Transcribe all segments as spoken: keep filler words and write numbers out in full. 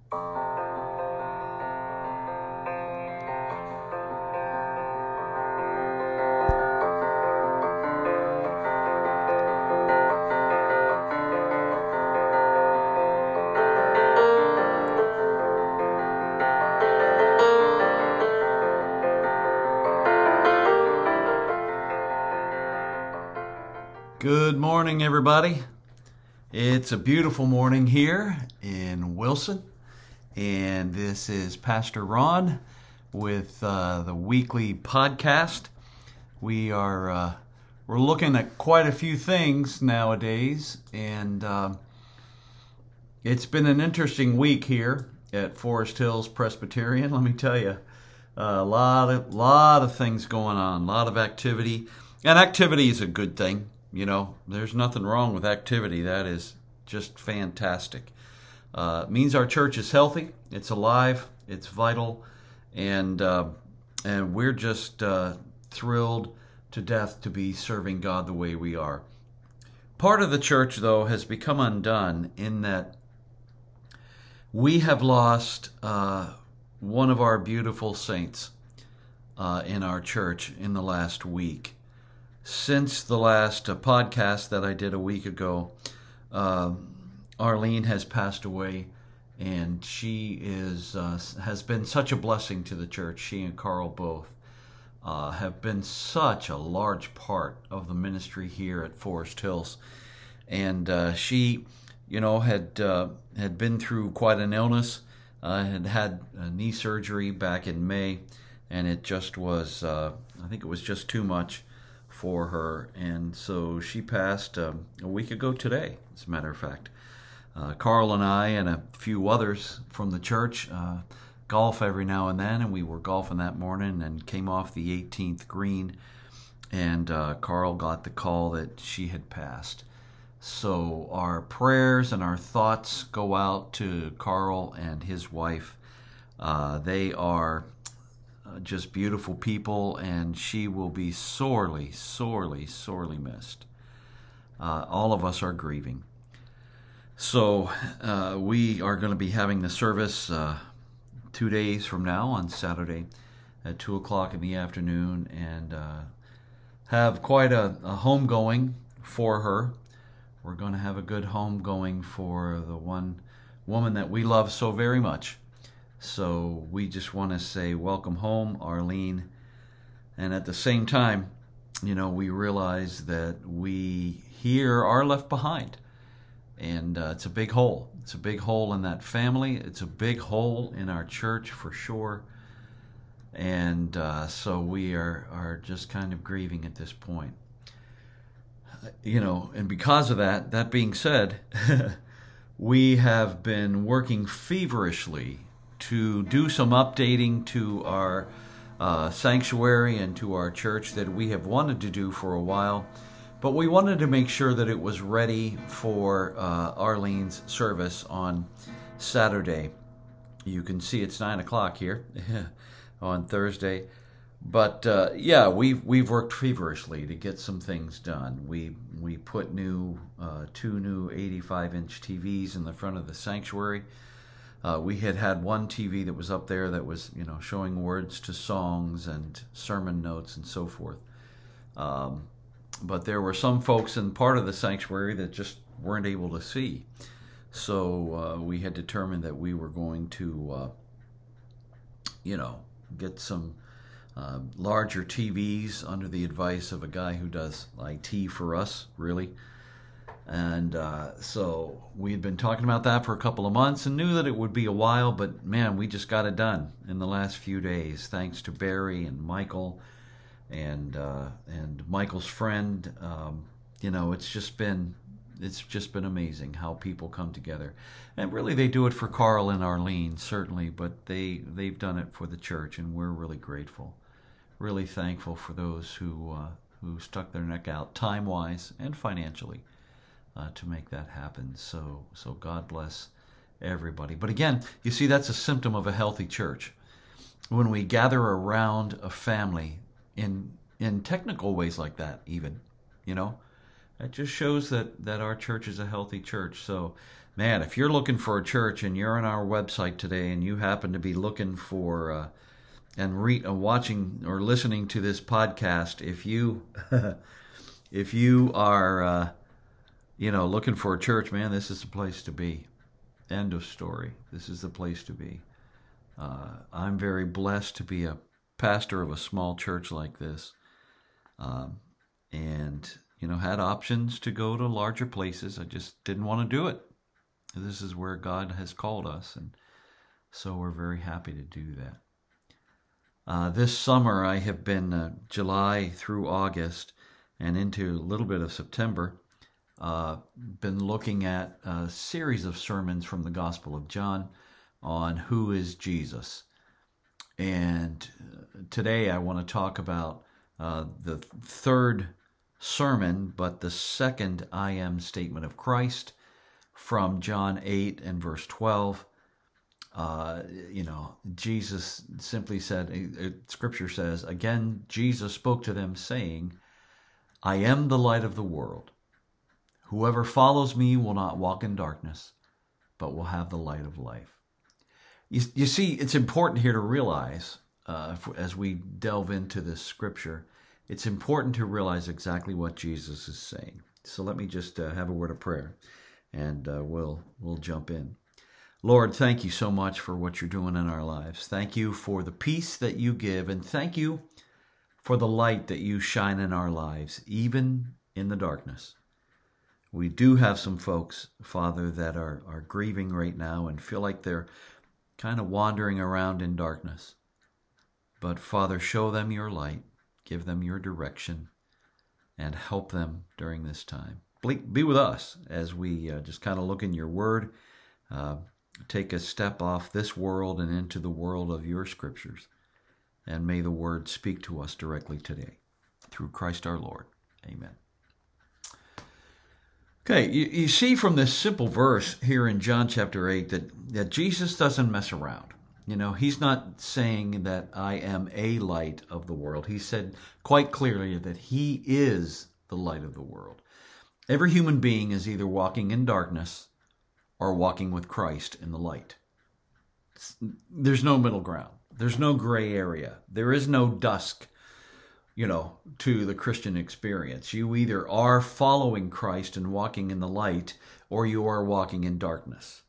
Good morning, everybody. It's a beautiful morning here in Wilson, and this is Pastor Ron with uh, the weekly podcast. We are uh, we're looking at quite a few things nowadays, and uh, it's been an interesting week here at Forest Hills Presbyterian. Let me tell you, a lot of lot of things going on, a lot of activity, and activity is a good thing. You know, there's nothing wrong with activity. That is just fantastic. Uh, it means our church is healthy, it's alive, it's vital, and uh, and we're just uh, thrilled to death to be serving God the way we are. Part of the church, though, has become undone in that we have lost uh, one of our beautiful saints uh, in our church in the last week. Since the last uh, podcast that I did a week ago, uh, Arlene has passed away, and she is uh, has been such a blessing to the church. She and Carl both uh, have been such a large part of the ministry here at Forest Hills, and uh, she, you know, had uh, had been through quite an illness, uh, had had a knee surgery back in May, and it just was, uh, I think it was just too much for her, and so she passed um, a week ago today, as a matter of fact. Uh, Carl and I and a few others from the church uh, golf every now and then, and we were golfing that morning and came off the eighteenth green, and uh, Carl got the call that she had passed. So our prayers and our thoughts go out to Carl and his wife. Uh, they are just beautiful people, and she will be sorely, sorely, sorely missed. Uh, all of us are grieving. So uh, we are going to be having the service uh, two days from now on Saturday at two o'clock in the afternoon, and uh, have quite a, a homegoing for her. We're going to have a good homegoing for the one woman that we love so very much. So we just want to say welcome home, Arlene. And at the same time, you know, we realize that we here are left behind. And uh, it's a big hole. It's a big hole in that family. It's a big hole in our church for sure. And uh, so we are, are just kind of grieving at this point. You know, and because of that, that being said, we have been working feverishly to do some updating to our uh, sanctuary and to our church that we have wanted to do for a while, but we wanted to make sure that it was ready for uh, Arlene's service on Saturday. You can see it's nine o'clock here on Thursday, but uh, yeah, we've we've worked feverishly to get some things done. We we put new uh, two new eighty-five inch T Vs in the front of the sanctuary. Uh, we had had one T V that was up there that was, you know, showing words to songs and sermon notes and so forth. Um, but there were some folks in part of the sanctuary that just weren't able to see. So uh, we had determined that we were going to, uh, you know, get some uh, larger T Vs under the advice of a guy who does I T for us, really. And uh, so we had been talking about that for a couple of months and knew that it would be a while, but man, we just got it done in the last few days, thanks to Barry and Michael and uh, and Michael's friend. Um, you know, it's just been it's just been amazing how people come together, and really they do it for Carl and Arlene certainly, but they they've done it for the church, and we're really grateful, really thankful for those who uh, who stuck their neck out time wise and financially. Uh, to make that happen. So so God bless everybody. But again, you see, that's a symptom of a healthy church. When we gather around a family in in technical ways like that, even, you know, it just shows that, that our church is a healthy church. So man, if you're looking for a church and you're on our website today and you happen to be looking for uh, and re- uh, watching or listening to this podcast, if you if you are uh, you know looking for a church, man, this is the place to be. End of story. This is the place to be. Uh, I'm very blessed to be a pastor of a small church like this, um, and you know had options to go to larger places. I just didn't want to do it. This is where God has called us, and so we're very happy to do that. Uh, this summer, I have been uh, July through August and into a little bit of September, uh, been looking at a series of sermons from the Gospel of John on who is Jesus. And today I want to talk about uh, the third sermon, but the second I am statement of Christ, from John eight and verse twelve. Uh, you know, Jesus simply said, Scripture says, again, Jesus spoke to them saying, I am the light of the world. Whoever follows me will not walk in darkness, but will have the light of life. You, you see, it's important here to realize, uh, as we delve into this Scripture, it's important to realize exactly what Jesus is saying. So let me just uh, have a word of prayer. And uh, we'll we'll jump in. Lord, thank you so much for what you're doing in our lives. Thank you for the peace that you give, and thank you for the light that you shine in our lives, even in the darkness. We do have some folks, Father, that are, are grieving right now and feel like they're kind of wandering around in darkness. But Father, show them your light, give them your direction, and help them during this time. Be with us as we uh, just kind of look in your word, uh, take a step off this world and into the world of your scriptures. And may the word speak to us directly today. Through Christ our Lord. Amen. Okay, you, you see from this simple verse here in John chapter eight that, that Jesus doesn't mess around. You know, he's not saying that I am a light of the world. He said quite clearly that he is the light of the world. Every human being is either walking in darkness or walking with Christ in the light. There's no middle ground. There's no gray area. There is no dusk, you know, to the Christian experience. You either are following Christ and walking in the light, or you are walking in darkness.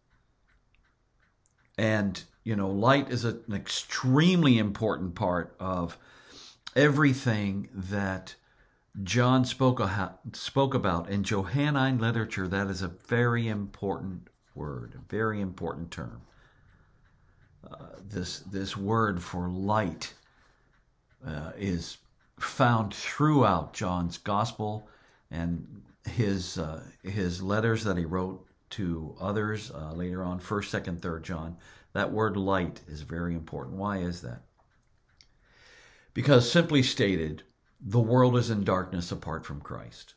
And, you know, light is an extremely important part of everything that John spoke, spoke about in Johannine literature. That is a very important word, a very important term. Uh, this this word for light uh, is found throughout John's gospel and his uh, his letters that he wrote to others uh, later on, first, second, third John. That word light is very important. Why is that? Because simply stated, the world is in darkness apart from Christ.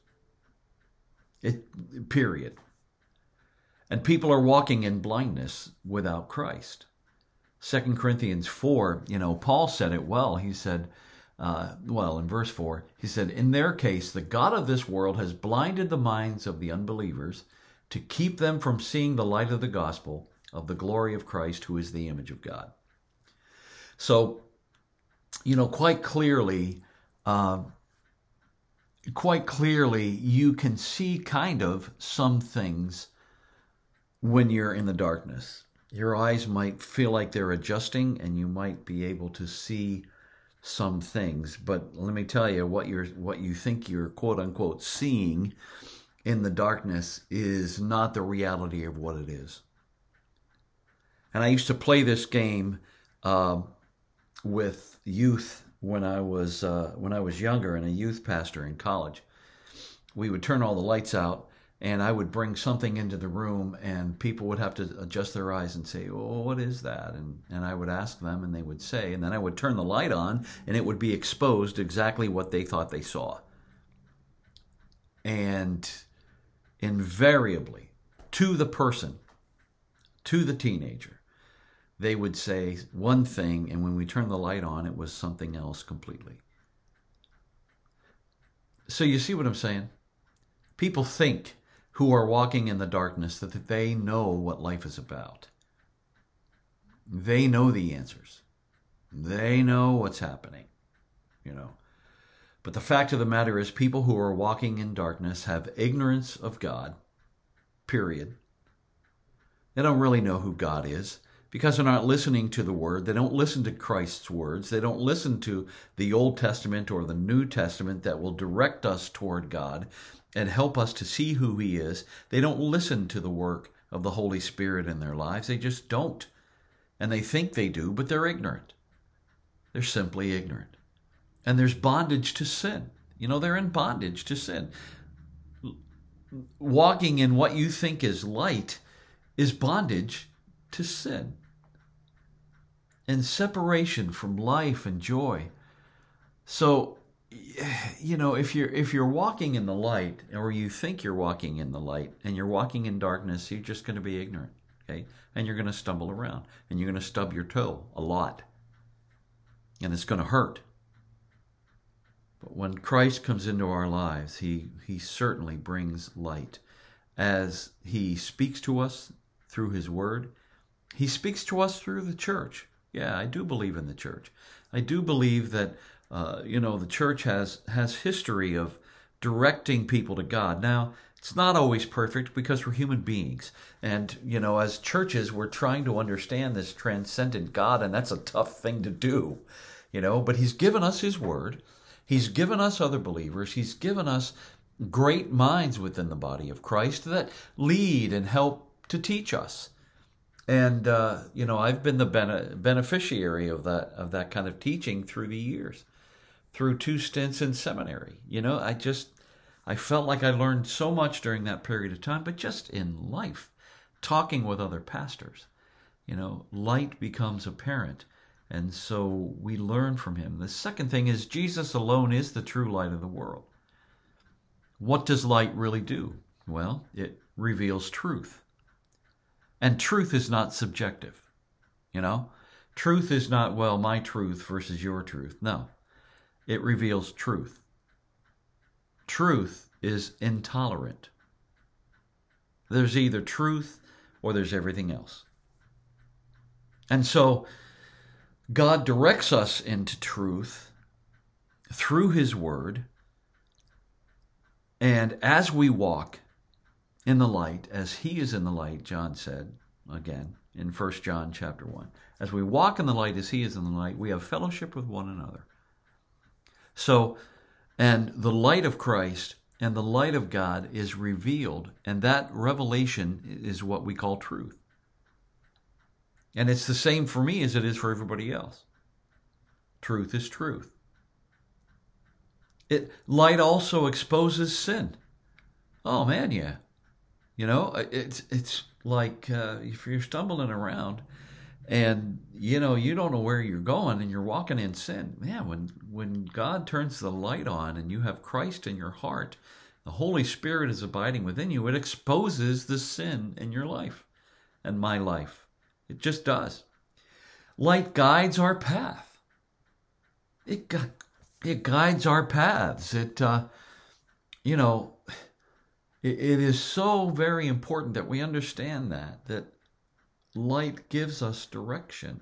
It, period. And people are walking in blindness without Christ. Second Corinthians four, you know, Paul said it well. He said, uh, well, in verse four, he said, in their case, the God of this world has blinded the minds of the unbelievers to keep them from seeing the light of the gospel of the glory of Christ, who is the image of God. So, you know, quite clearly, Uh, quite clearly, you can see kind of some things when you're in the darkness. Your eyes might feel like they're adjusting, and you might be able to see some things. But let me tell you, what you're, what you think you're quote unquote seeing in the darkness is not the reality of what it is. And I used to play this game uh, with youth when I was uh, when I was younger and a youth pastor in college. We would turn all the lights out, and I would bring something into the room, and people would have to adjust their eyes and say, "Oh, what is that?" And and I would ask them, and they would say, and then I would turn the light on, and it would be exposed exactly what they thought they saw. And invariably, to the person, to the teenager, they would say one thing, and when we turned the light on, it was something else completely. So you see what I'm saying? People think who are walking in the darkness that they know what life is about. They know the answers. They know what's happening, you know. But the fact of the matter is, people who are walking in darkness have ignorance of God, period. They don't really know who God is because they're not listening to the Word. They don't listen to Christ's words. They don't listen to the Old Testament or the New Testament that will direct us toward God and help us to see who He is. They don't listen to the work of the Holy Spirit in their lives. They just don't. And they think they do, but they're ignorant. They're simply ignorant. And there's bondage to sin. You know, they're in bondage to sin. Walking in what you think is light is bondage to sin. And separation from life and joy. So, you know, if you're if you're walking in the light, or you think you're walking in the light, and you're walking in darkness, you're just going to be ignorant, okay? And you're going to stumble around, and you're going to stub your toe a lot, and it's going to hurt. But when Christ comes into our lives, he he certainly brings light, as He speaks to us through His Word. He speaks to us through the church. Yeah, I do believe in the church. I do believe that Uh, you know, the church has, has history of directing people to God. Now, it's not always perfect because we're human beings. And, you know, as churches, we're trying to understand this transcendent God, and that's a tough thing to do, you know. But He's given us His Word. He's given us other believers. He's given us great minds within the body of Christ that lead and help to teach us. And, uh, you know, I've been the bene- beneficiary of that, of that kind of teaching through the years. Through two stints in seminary. You know, I just, I felt like I learned so much during that period of time, but just in life, talking with other pastors, you know, light becomes apparent. And so we learn from Him. The second thing is, Jesus alone is the true light of the world. What does light really do? Well, it reveals truth. And truth is not subjective, you know. Truth is not, well, my truth versus your truth. No. It reveals truth. Truth is intolerant. There's either truth or there's everything else. And so God directs us into truth through His Word. And as we walk in the light, as He is in the light, John said, again, in First John chapter one, as we walk in the light as He is in the light, we have fellowship with one another. So, and the light of Christ and the light of God is revealed, and that revelation is what we call truth. And it's the same for me as it is for everybody else. Truth is truth. It light also exposes sin. Oh man, yeah. You know, it's it's like uh, if you're stumbling around and, you know, you don't know where you're going and you're walking in sin. Man, when, when God turns the light on and you have Christ in your heart, the Holy Spirit is abiding within you, it exposes the sin in your life and my life. It just does. Light guides our path. It, gu- it guides our paths. It, uh, you know, it, it is so very important that we understand that, that light gives us direction.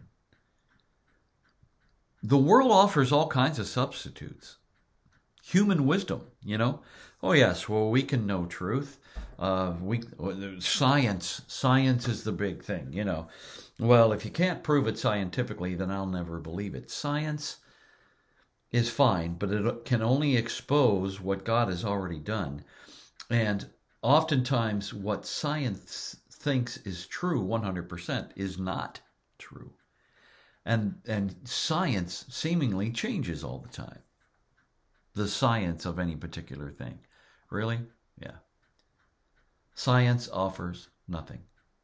The world offers all kinds of substitutes. Human wisdom, you know. Oh yes, well, we can know truth. Uh, we science, science is the big thing, you know. Well, if you can't prove it scientifically, then I'll never believe it. Science is fine, but it can only expose what God has already done. And oftentimes what science thinks is true one hundred percent is not true. And and science seemingly changes all the time. The science of any particular thing. Really? Yeah. Science offers nothing.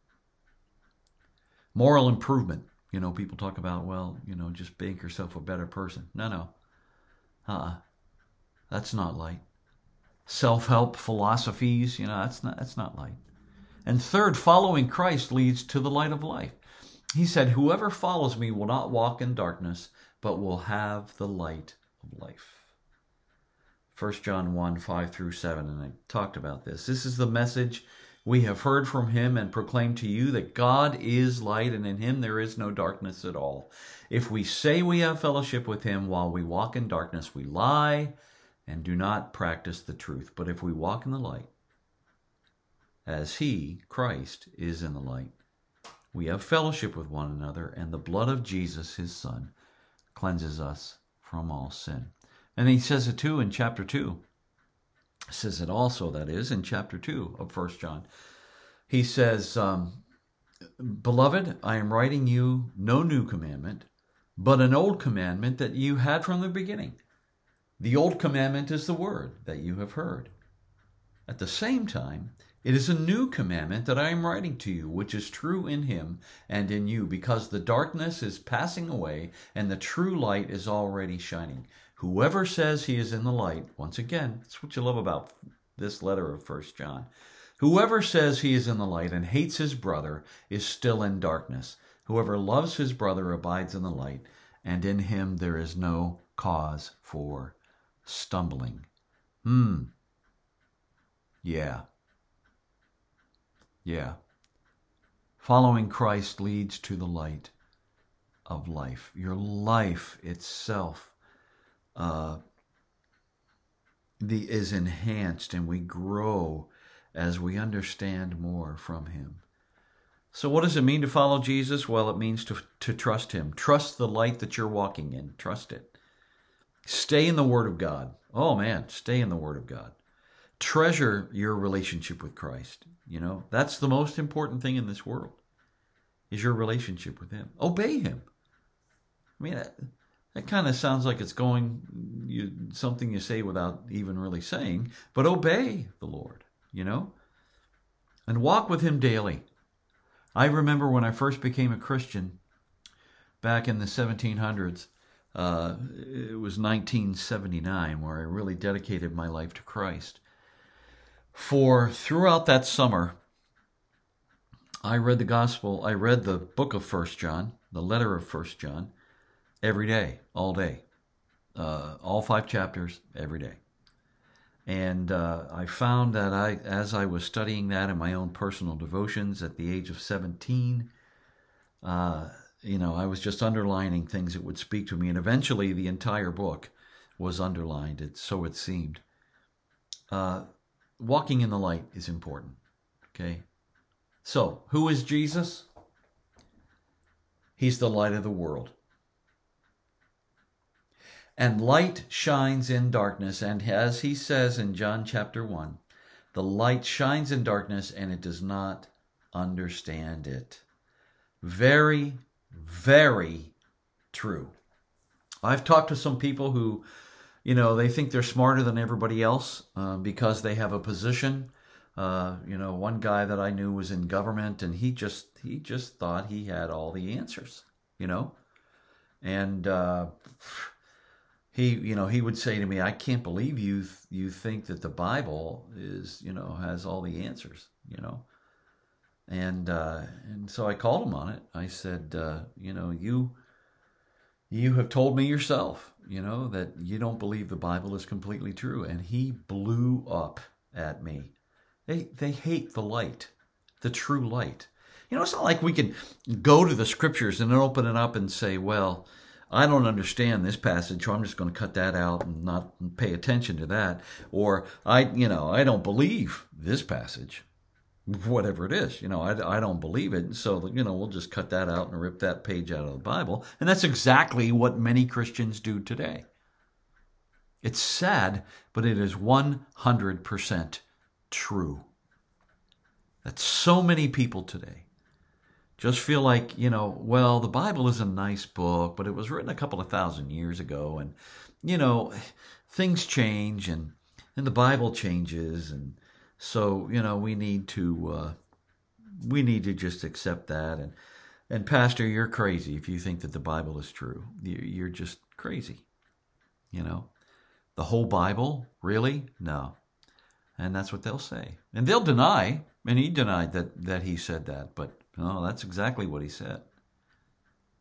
Moral improvement. You know, people talk about, well, you know, just make yourself a better person. No, no. Uh-uh. That's not light. Self-help philosophies, you know, that's not that's not light. And third, following Christ leads to the light of life. He said, whoever follows me will not walk in darkness, but will have the light of life. First John one, five through seven, and I talked about this. This is the message we have heard from him and proclaimed to you, that God is light, and in him there is no darkness at all. If we say we have fellowship with him while we walk in darkness, we lie and do not practice the truth. But if we walk in the light, as he, Christ, is in the light, we have fellowship with one another, and the blood of Jesus, his Son, cleanses us from all sin. And he says it too in chapter two. He says it also, that is, in chapter two of First John. He says, um, Beloved, I am writing you no new commandment, but an old commandment that you had from the beginning. The old commandment is the word that you have heard. At the same time, it is a new commandment that I am writing to you, which is true in him and in you, because the darkness is passing away and the true light is already shining. Whoever says he is in the light, once again, that's what you love about this letter of First John. Whoever says he is in the light and hates his brother is still in darkness. Whoever loves his brother abides in the light, and in him there is no cause for stumbling. Hmm. Yeah. Yeah. Following Christ leads to the light of life. Your life itself uh, the, is enhanced, and we grow as we understand more from him. So what does it mean to follow Jesus? Well, it means to, to trust him. Trust the light that you're walking in. Trust it. Stay in the Word of God. Oh, man, stay in the Word of God. Treasure your relationship with Christ. You know, that's the most important thing in this world, is your relationship with him. Obey him. I mean, that, that kind of sounds like it's going, you, something you say without even really saying, but obey the Lord, you know, and walk with him daily. I remember when I first became a Christian back in the seventeen hundreds, uh, it was nineteen seventy-nine, where I really dedicated my life to Christ. For throughout that summer, I read the gospel, I read the book of First John, the letter of First John, every day, all day. Uh, all five chapters, every day. And uh, I found that I, as I was studying that in my own personal devotions at the age of seventeen, uh, you know, I was just underlining things that would speak to me. And eventually the entire book was underlined, it, so it seemed. Uh, walking in the light is important, okay? So, who is Jesus? He's the light of the world. And light shines in darkness, and as he says in John chapter one, the light shines in darkness and it does not understand it. Very, very true. I've talked to some people who, you know, they think they're smarter than everybody else uh, because they have a position. Uh, you know, one guy that I knew was in government, and he just he just thought he had all the answers, you know, and uh, he, you know, he would say to me, "I can't believe you th- you think that the Bible is, you know, has all the answers, you know," and uh, and so I called him on it. I said, uh, "You know, you you have told me yourself, you know, that you don't believe the Bible is completely true," and he blew up at me. They they hate the light, the true light. You know, it's not like we can go to the scriptures and then open it up and say, well, I don't understand this passage, so I'm just going to cut that out and not pay attention to that. Or, I, you know, I don't believe this passage, whatever it is. You know, I, I don't believe it, so, you know, we'll just cut that out and rip that page out of the Bible. And that's exactly what many Christians do today. It's sad, but it is one hundred percent true that so many people today just feel like, you know, well, the Bible is a nice book, but it was written a couple of thousand years ago, and, you know, things change, and, and the Bible changes, and so, you know, we need to uh, we need to just accept that. And and Pastor, you're crazy if you think that the Bible is true. You're just crazy, you know. The whole Bible, really? No. And that's what they'll say. And they'll deny, and he denied that, that he said that, but no, that's exactly what he said.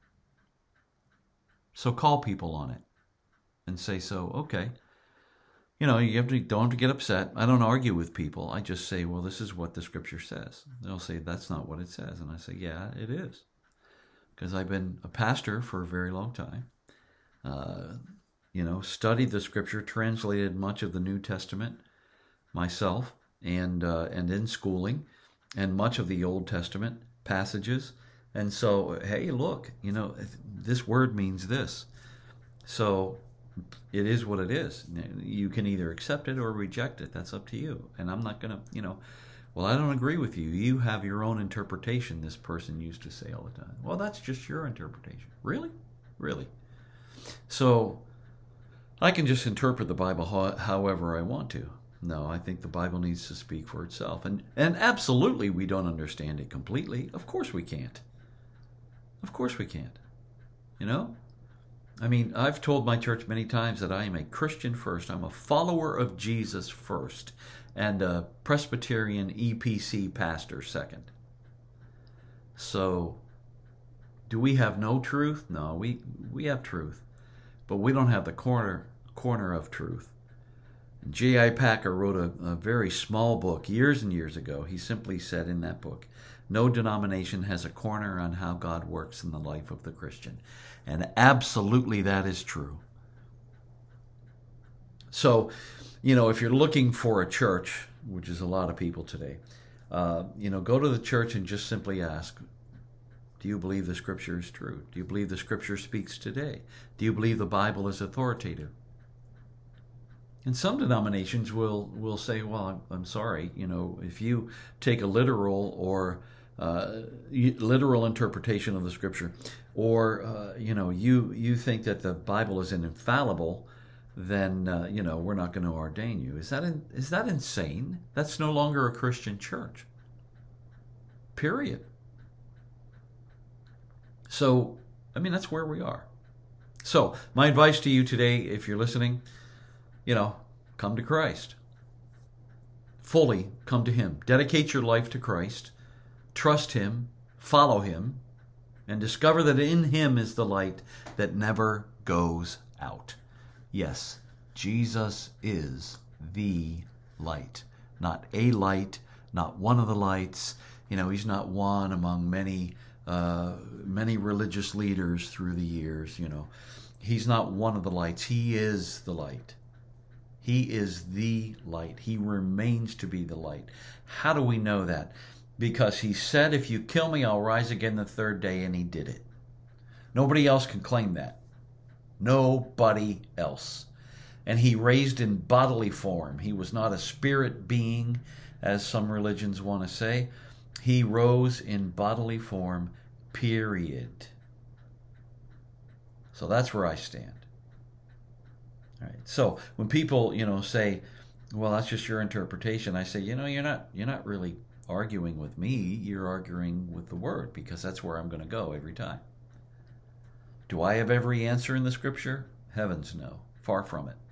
So call people on it and say, so, okay, you know, you have to, don't have to get upset. I don't argue with people. I just say, well, this is what the scripture says. They'll say, that's not what it says. And I say, yeah, it is. Because I've been a pastor for a very long time. Uh, you know, studied the scripture, translated much of the New Testament myself, and uh, and in schooling, and much of the Old Testament passages. And so, hey, look, you know, this word means this. So it is what it is. You can either accept it or reject it. That's up to you. And I'm not going to, you know, well, I don't agree with you. You have your own interpretation, this person used to say all the time. Well, that's just your interpretation. Really? Really? So I can just interpret the Bible ho- however I want to. No, I think the Bible needs to speak for itself. And, and absolutely we don't understand it completely. Of course we can't. Of course we can't. You know? I mean, I've told my church many times that I am a Christian first. I'm a follower of Jesus first, and a Presbyterian E P C pastor second. So, do we have no truth? No, we we have truth, but we don't have the corner corner of truth. J I Packer wrote a, a very small book years and years ago. He simply said in that book, no denomination has a corner on how God works in the life of the Christian. And absolutely that is true. So, you know, if you're looking for a church, which is a lot of people today, uh, you know, go to the church and just simply ask, do you believe the Scripture is true? Do you believe the Scripture speaks today? Do you believe the Bible is authoritative? And some denominations will, will say, well, I'm, I'm sorry, you know, if you take a literal or uh, literal interpretation of the Scripture, or, uh, you know, you, you think that the Bible is infallible, then, uh, you know, we're not going to ordain you. Is that in, is that insane? That's no longer a Christian church. Period. So, I mean, that's where we are. So, my advice to you today, if you're listening, you know, come to Christ. Fully come to Him. Dedicate your life to Christ. Trust Him. Follow Him. And discover that in Him is the light that never goes out. Yes, Jesus is the light. Not a light, not one of the lights. You know, He's not one among many, uh, many religious leaders through the years, you know. He's not one of the lights. He is the light. He is the light. He remains to be the light. How do we know that? Because He said, if you kill me, I'll rise again the third day, and He did it. Nobody else can claim that. Nobody else. And He raised in bodily form. He was not a spirit being, as some religions want to say. He rose in bodily form, period. So that's where I stand. All right. So when people, you know, say, well, that's just your interpretation, I say, you know, you're not you're not really arguing with me. You're arguing with the Word, because that's where I'm going to go every time. Do I have every answer in the Scripture? Heavens no. Far from it.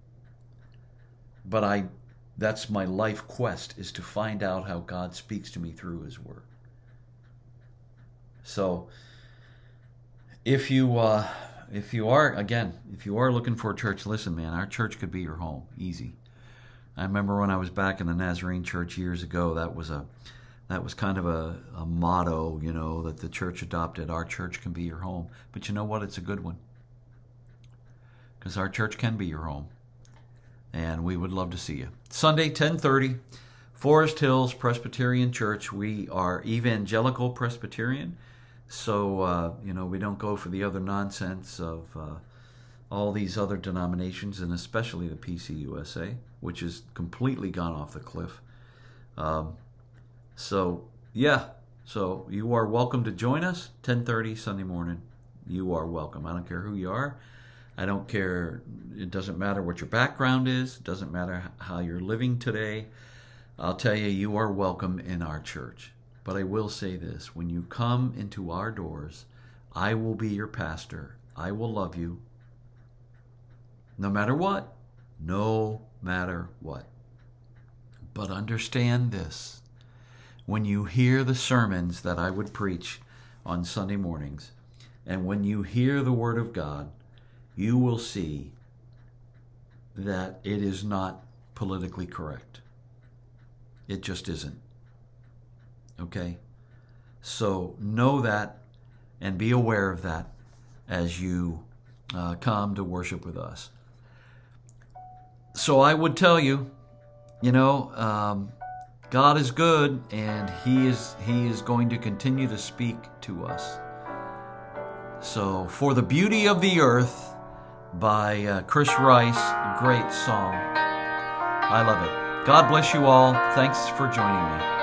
But I that's my life quest, is to find out how God speaks to me through His Word. So if you uh, if you are, again, if you are looking for a church, listen, man, our church could be your home. Easy. I remember when I was back in the Nazarene church years ago, that was a that was kind of a, a motto, you know, that the church adopted. Our church can be your home. But you know what? It's a good one. Because our church can be your home. And we would love to see you. Sunday, ten thirty, Forest Hills Presbyterian Church. We are evangelical Presbyterian. So, uh, you know, we don't go for the other nonsense of uh, all these other denominations, and especially the P C U S A, which has completely gone off the cliff. Um, so, yeah. So, you are welcome to join us, ten thirty Sunday morning. You are welcome. I don't care who you are. I don't care. It doesn't matter what your background is. It doesn't matter how you're living today. I'll tell you, you are welcome in our church. But I will say this, when you come into our doors, I will be your pastor. I will love you. No matter what. No matter what. But understand this. When you hear the sermons that I would preach on Sunday mornings, and when you hear the Word of God, you will see that it is not politically correct. It just isn't. Okay? So know that and be aware of that as you uh, come to worship with us. So I would tell you, you know, um, God is good, and He is He is going to continue to speak to us. So, For the Beauty of the Earth by uh, Chris Rice, great song. I love it. God bless you all. Thanks for joining me.